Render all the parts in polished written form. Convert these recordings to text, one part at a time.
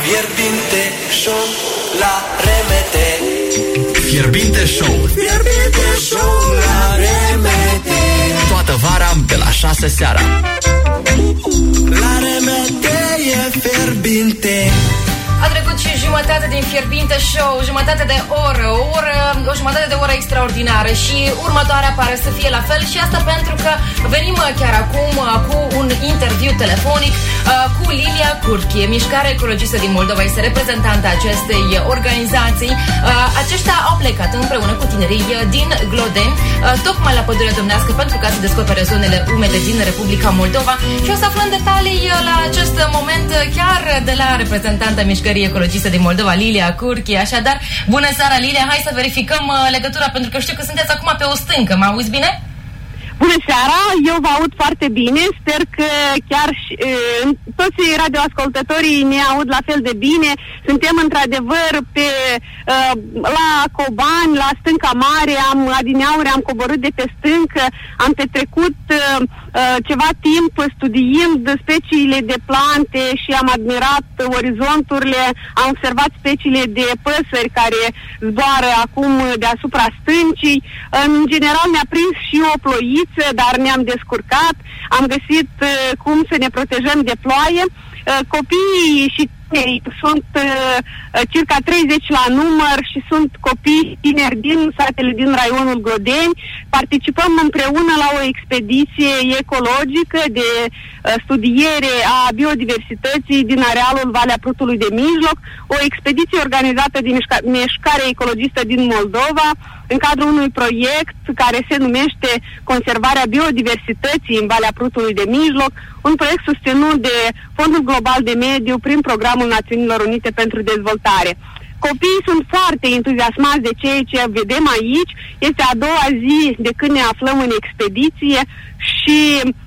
Fierbinte Show la RMT. Fierbinte Show. Fierbinte Show la RMT. Toată vara de la 6 seara. La RMT e fierbinte. A trecut și jumătate din Fierbinte Show, jumătate de oră, o jumătate de oră extraordinară și următoarea pare să fie la fel și asta pentru că venim chiar acum cu un interviu telefonic cu Lilia Curchie, Mișcarea Ecologistă din Moldova, este reprezentanta acestei organizații. Aceștia au plecat împreună cu tinerii din Glodeni, tocmai la Pădurea Domnească pentru ca să descopere zonele umede din Republica Moldova și o să aflăm detalii la acest moment chiar de la reprezentanta Mișcării Ecologiste din Moldova, Lilia Curchie. Așadar, bună seara, Lilia, hai să verificăm legătura, pentru că știu că sunteți acum pe o stâncă. Mă auzi bine? Bună seara, eu vă aud foarte bine, sper că chiar toți radioascultătorii ne aud la fel de bine. Suntem într-adevăr la Cobani, la Stânca Mare, adineauri am coborât de pe stâncă, am petrecut ceva timp studiind speciile de plante și am admirat orizonturile, am observat speciile de păsări care zboară acum deasupra stâncii. În general ne-a prins și o ploiță, dar ne-am descurcat, am găsit cum să ne protejăm de ploaie. Copiii și tinerii sunt circa 30 la număr și sunt copii tineri din satele din raionul Glodeni. Participăm împreună la o expediție ecologică de studiere a biodiversității din arealul Valea Prutului de Mijloc, o expediție organizată din Mișcarea Ecologistă din Moldova, în cadrul unui proiect care se numește Conservarea biodiversității în Valea Prutului de Mijloc, un proiect susținut de Fondul Global de Mediu prin Programul Națiunilor Unite pentru Dezvoltare. Copiii sunt foarte entuziasmați de ceea ce vedem aici. Este a doua zi de când ne aflăm în expediție și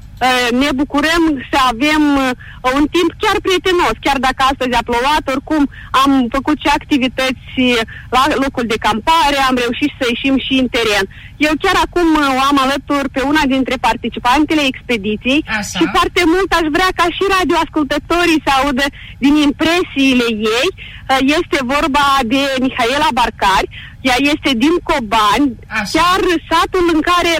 ne bucurăm să avem un timp chiar prietenos, chiar dacă astăzi a plouat, oricum am făcut și activități la locul de campare, am reușit să ieșim și în teren. Eu chiar acum o am alături pe una dintre participantele expediției. Așa. Și foarte mult aș vrea ca și radioascultătorii să audă din impresiile ei. Este vorba de Mihaela Barcari, ea este din Cobani, Așa. chiar satul în care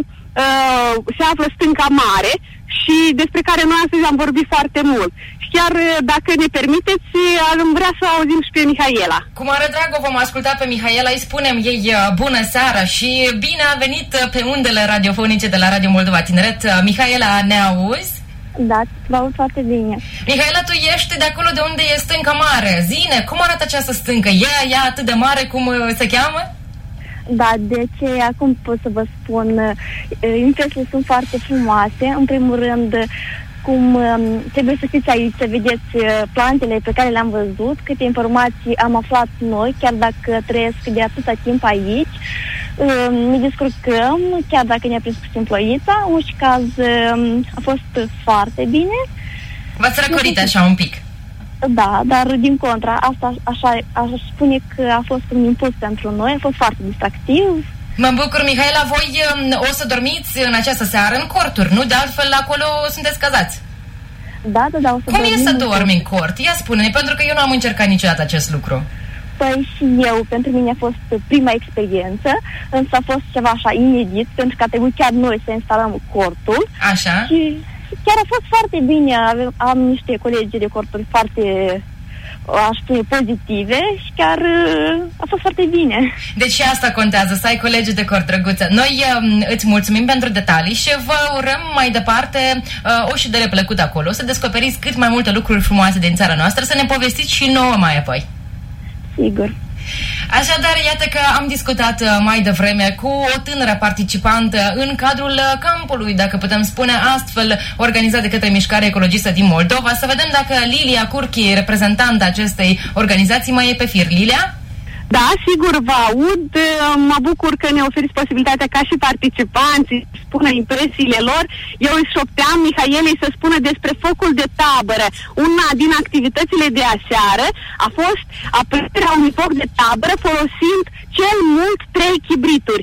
se află Stânca Mare și despre care noi astăzi am vorbit foarte mult. Și chiar dacă ne permiteți, am vrea să auzim și pe Mihaela. Cu mare drag o vom asculta pe Mihaela, îi spunem ei bună seara și bine a venit pe undele radiofonice de la Radio Moldova Tineret. Mihaela, ne auzi? Da, vă aud foarte bine. Mihaela, tu ești de acolo de unde e Stânca Mare. Zine, cum arată această stâncă? E atât de mare cum se cheamă? Da, deci acum pot să vă spun, impresiile sunt foarte frumoase. În primul rând, cum trebuie să fiți aici, să vedeți plantele pe care le-am văzut, câte informații am aflat noi, chiar dacă trăiesc de atâta timp aici. Ne descurcăm, chiar dacă ne-a prins puțin ploița. În orice caz, a fost foarte bine. V-ați răcorit așa un pic. Da, dar din contra, asta așa aș spune că a fost un impuls pentru noi, a fost foarte distractiv. Mă bucur, Mihaela, voi o să dormiți în această seară în corturi, nu? De altfel, acolo sunteți cazați. Da, o să Cum e să dormi în cort? Ia spune-ne, pentru că eu nu am încercat niciodată acest lucru. Păi și eu, pentru mine a fost prima experiență, însă a fost ceva așa inedit, pentru că a trebuit chiar noi să instalăm cortul. Așa. Și chiar a fost foarte bine, am niște colegi de corturi foarte, aș spune, pozitive și chiar a fost foarte bine. Deci și asta contează, să ai colegi de cort, drăguță. Noi îți mulțumim pentru detalii și vă urăm mai departe o ședere plăcută acolo, să descoperiți cât mai multe lucruri frumoase din țara noastră, să ne povestiți și nouă mai apoi. Sigur. Așadar, iată că am discutat mai devreme cu o tânără participantă în cadrul campului, dacă putem spune astfel, organizat de către Mișcarea Ecologistă din Moldova. Să vedem dacă Lilia Curchie, reprezentanta acestei organizații, mai e pe fir. Lilia? Da, sigur, vă aud. Mă bucur că ne oferiți posibilitatea ca și participanții să spună impresiile lor. Eu îi șopteam Mihaelei să spună despre focul de tabără. Una din activitățile de aseară a fost aprinderea unui foc de tabără folosind cel mult 3 chibrituri.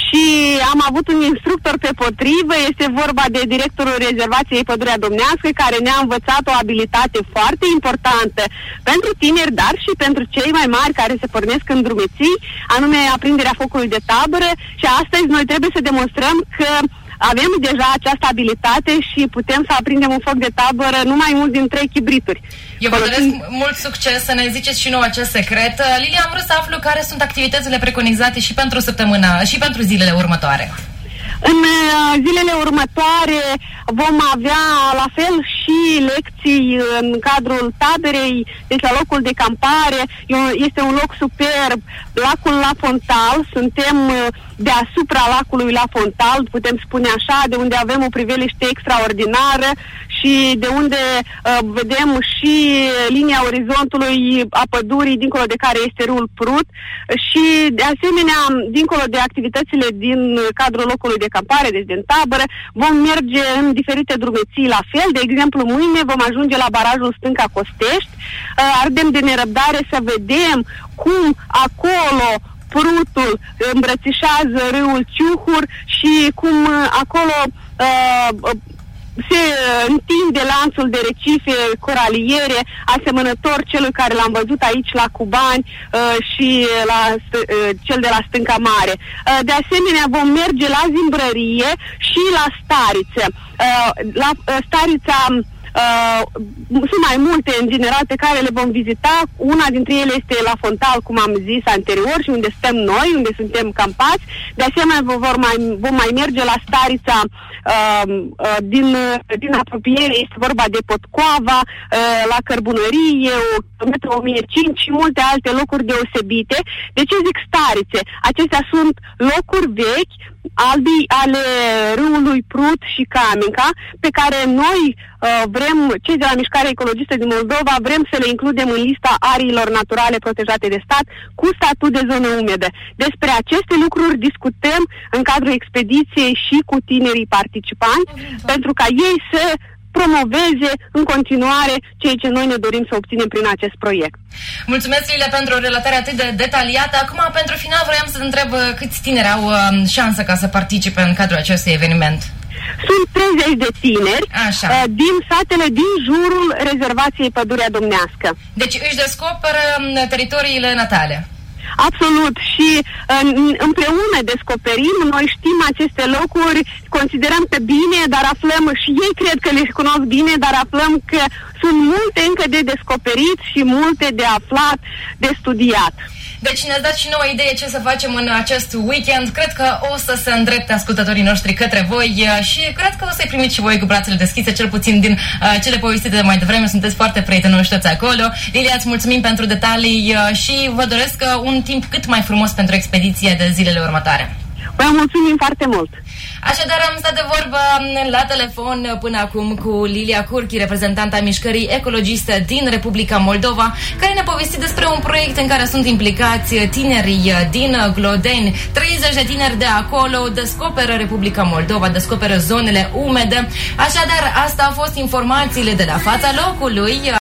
și am avut un instructor pe potrivă, este vorba de directorul rezervației Pădurea Domnească, care ne-a învățat o abilitate foarte importantă pentru tineri, dar și pentru cei mai mari care se pornesc în drumeții, anume aprinderea focului de tabără, și astăzi noi trebuie să demonstrăm că avem deja această abilitate și putem să aprindem un foc de tabără nu mai mult din 3 chibrituri. Eu vă doresc mult succes, să ne ziceți și nouă acest secret. Lilia, am vrut să aflu care sunt activitățile preconizate și pentru săptămâna și pentru zilele următoare. În zilele următoare vom avea la fel și lecții în cadrul taberei, deci la locul de campare. Este un loc superb, lacul La Fontal, suntem deasupra lacului La Fontal, putem spune așa, de unde avem o priveliște extraordinară și de unde vedem și linia orizontului a pădurii, dincolo de care este râul Prut, și de asemenea, dincolo de activitățile din cadrul locului de campare, deci din tabără, vom merge în diferite drumeții la fel. De exemplu, mâine vom ajunge la barajul Stânca Costești, ardem de nerăbdare să vedem cum acolo Prutul îmbrățișează râul Ciuhur și cum acolo se întinde lanțul de recife coraliere asemănător celui care l-am văzut aici la Cubani și la cel de la Stânca Mare. De asemenea, vom merge la Zimbrărie și la Stariță. La Starița sunt mai multe în general pe care le vom vizita. Una dintre ele este La Fontal, cum am zis anterior, și unde stăm noi, unde suntem campați. De asemenea vom mai merge la Starița din apropiere, este vorba de Potcoava, la Cărbunărie, kilometru 1005 și multe alte locuri deosebite. De ce zic Starițe? Acestea sunt locuri vechi ale râului Prut și Camenca, pe care noi vrem, cei de la Mișcarea Ecologistă din Moldova, vrem să le includem în lista ariilor naturale protejate de stat cu statut de zonă umedă. Despre aceste lucruri discutăm în cadrul expediției și cu tinerii participanți, pentru ca ei să promoveze în continuare ceea ce noi ne dorim să obținem prin acest proiect. Mulțumesc, Lilia, pentru o relatare atât de detaliată. Acum, pentru final, vroiam să te întreb câți tineri au șansă ca să participe în cadrul acestui eveniment. Sunt 30 de tineri din satele din jurul rezervației Pădurea Domnească. Deci își descoperă teritoriile natale. Absolut, și împreună descoperim, noi știm aceste locuri, considerăm că bine, dar aflăm, și ei cred că le cunosc bine, dar aflăm că sunt multe încă de descoperit și multe de aflat, de studiat. Deci ne-ați dat și nouă idee ce să facem în acest weekend. Cred că o să se îndrepte ascultătorii noștri către voi și cred că o să-i primiți și voi cu brațele deschise, cel puțin din cele povestite de mai devreme. Sunteți foarte prietenoși toți acolo. Lilia, îți mulțumim pentru detalii și vă doresc un timp cât mai frumos pentru expediția de zilele următoare. Vă mulțumim foarte mult! Așadar, am stat de vorbă la telefon până acum cu Lilia Curchi, reprezentanta Mișcării Ecologiste din Republica Moldova, care ne-a povestit despre un proiect în care sunt implicați tinerii din Glodeni. 30 de tineri de acolo descoperă Republica Moldova, descoperă zonele umede. Așadar, asta au fost informațiile de la fața locului.